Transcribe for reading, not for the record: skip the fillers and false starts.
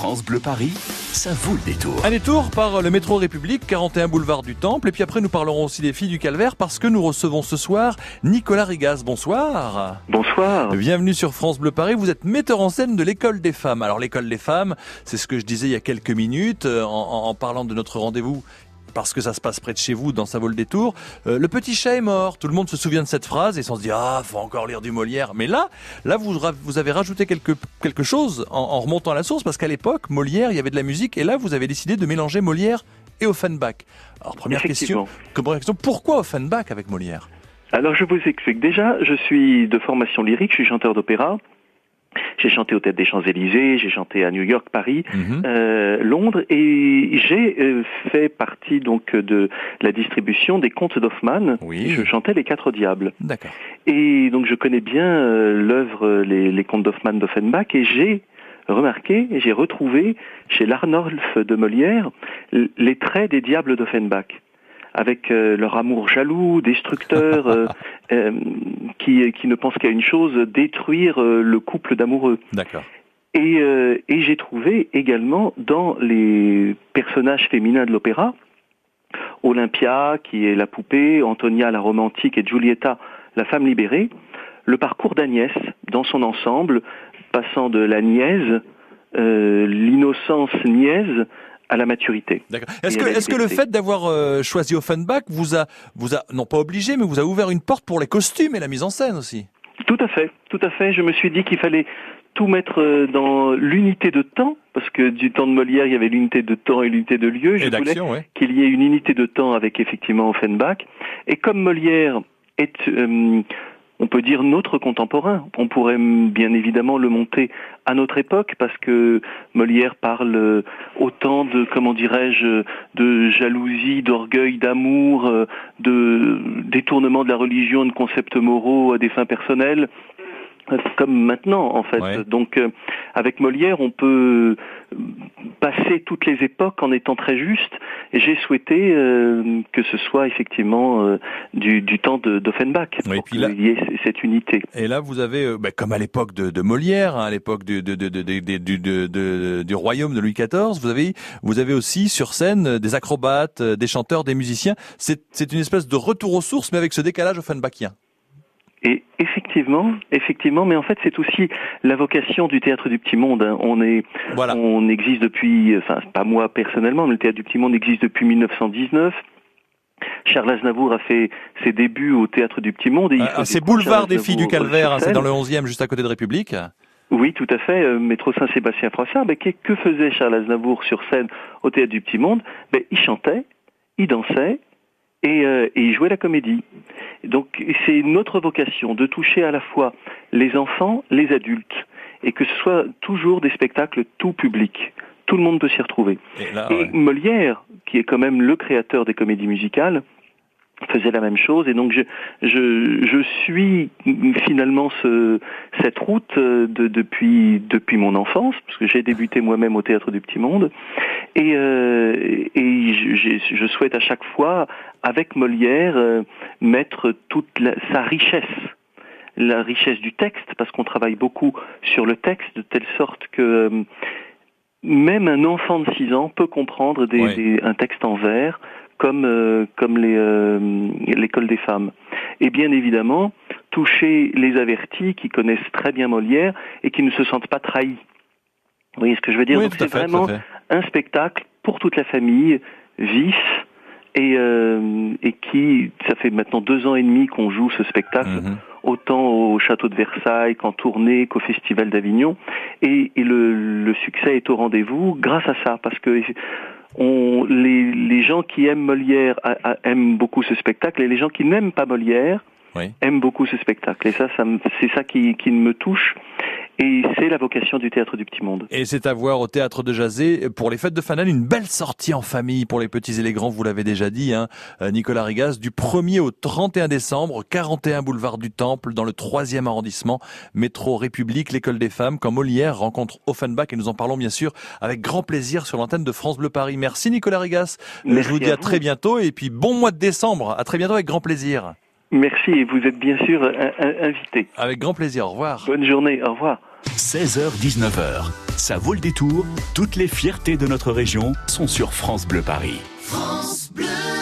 France Bleu Paris, ça vaut le détour. Un détour par le métro République, 41 boulevard du Temple. Et puis après, nous parlerons aussi des filles du Calvaire parce que nous recevons ce soir Nicolas Rigas. Bonsoir. Bonsoir. Bienvenue sur France Bleu Paris. Vous êtes metteur en scène de l'École des femmes. Alors l'École des femmes, c'est ce que je disais il y a quelques minutes en parlant de notre rendez-vous. Parce que ça se passe près de chez vous, dans Ça vaut le détour. Le petit chat est mort. Tout le monde se souvient de cette phrase et on se dit faut encore lire du Molière. Mais là, vous avez rajouté quelque chose en remontant à la source, parce qu'à l'époque, Molière, il y avait de la musique, et là, vous avez décidé de mélanger Molière et Offenbach. Alors première question, pourquoi Offenbach avec Molière? Alors je vous explique. Déjà, je suis de formation lyrique, je suis chanteur d'opéra. J'ai chanté au Théâtre des Champs-Élysées, j'ai chanté à New York, Paris, Londres, et j'ai fait partie donc de la distribution des contes d'Hoffmann. Oui. Je chantais Les Quatre Diables. D'accord. Et donc je connais bien l'œuvre, les contes d'Hoffmann d'Offenbach, et j'ai remarqué, et j'ai retrouvé chez l'Arnolphe de Molière les traits des diables d'Offenbach, avec leur amour jaloux, destructeur, qui ne pense qu'à une chose, détruire le couple d'amoureux. D'accord. Et j'ai trouvé également dans les personnages féminins de l'opéra, Olympia, qui est la poupée, Antonia, la romantique, et Giulietta, la femme libérée, le parcours d'Agnès dans son ensemble, passant de la niaise, l'innocence niaise, à la maturité. D'accord. Est-ce que le fait d'avoir choisi Offenbach vous a non pas obligé, mais vous a ouvert une porte pour les costumes et la mise en scène aussi? Tout à fait. Je me suis dit qu'il fallait tout mettre dans l'unité de temps, parce que du temps de Molière, il y avait l'unité de temps et l'unité de lieu. Je voulais qu'il y ait une unité de temps avec effectivement Offenbach. Et comme Molière est, on peut dire, notre contemporain, on pourrait bien évidemment le monter à notre époque, parce que Molière parle autant de, comment dirais-je, de jalousie, d'orgueil, d'amour, de détournement de la religion, de concepts moraux à des fins personnelles, comme maintenant en fait. Ouais. Donc avec Molière, on peut passer toutes les époques en étant très juste, et j'ai souhaité que ce soit effectivement du temps d'Offenbach, pour qu'il y ait cette unité. Et là, vous avez, comme à l'époque de Molière, à l'époque du royaume de Louis XIV, vous avez aussi sur scène des acrobates, des chanteurs, des musiciens. C'est une espèce de retour aux sources, mais avec ce décalage offenbachien. Et effectivement, mais en fait c'est aussi la vocation du Théâtre du Petit Monde. On existe depuis, pas moi personnellement, mais le Théâtre du Petit Monde existe depuis 1919. Charles Aznavour a fait ses débuts au Théâtre du Petit Monde. C'est boulevard des filles du Calvaire, c'est dans le 11e, juste à côté de République. Oui, tout à fait, métro Saint-Sébastien-Froissart. Que faisait Charles Aznavour sur scène au Théâtre du Petit Monde? Il chantait, il dansait, et il jouait la comédie. Donc c'est notre vocation de toucher à la fois les enfants, les adultes, et que ce soit toujours des spectacles tout public. Tout le monde peut s'y retrouver. Et Molière, qui est quand même le créateur des comédies musicales, faisait la même chose, et donc je suis finalement cette route depuis mon enfance, parce que j'ai débuté moi-même au Théâtre du Petit Monde, et je souhaite à chaque fois, avec Molière, mettre toute sa richesse, la richesse du texte, parce qu'on travaille beaucoup sur le texte, de telle sorte que même un enfant de 6 ans peut comprendre un texte en vers, comme l'École des femmes. Et bien évidemment, toucher les avertis qui connaissent très bien Molière et qui ne se sentent pas trahis. Vous voyez ce que je veux dire? Oui, donc c'est vraiment un spectacle pour toute la famille, vif, et qui, ça fait maintenant 2 ans et demi qu'on joue ce spectacle, autant au Château de Versailles qu'en tournée, qu'au Festival d'Avignon, et le succès est au rendez-vous grâce à ça, parce que les gens qui aiment Molière aiment beaucoup ce spectacle, et les gens qui n'aiment pas Molière aiment beaucoup ce spectacle. Et c'est ça qui me touche, et c'est la vocation du Théâtre du Petit Monde. Et c'est à voir au Théâtre de Jazet pour les fêtes de fin d'année, une belle sortie en famille pour les petits et les grands, vous l'avez déjà dit, Nicolas Rigas, du 1er au 31 décembre, 41 boulevard du Temple, dans le 3e arrondissement, métro République, l'École des femmes, quand Molière rencontre Offenbach, et nous en parlons bien sûr avec grand plaisir sur l'antenne de France Bleu Paris. Merci Nicolas Rigas. Je vous dis à très bientôt, et puis bon mois de décembre. À très bientôt, avec grand plaisir. Merci, et vous êtes bien sûr invité. Avec grand plaisir, au revoir. Bonne journée, au revoir. 16h-19h, ça vaut le détour. Toutes les fiertés de notre région sont sur France Bleu Paris. France Bleu.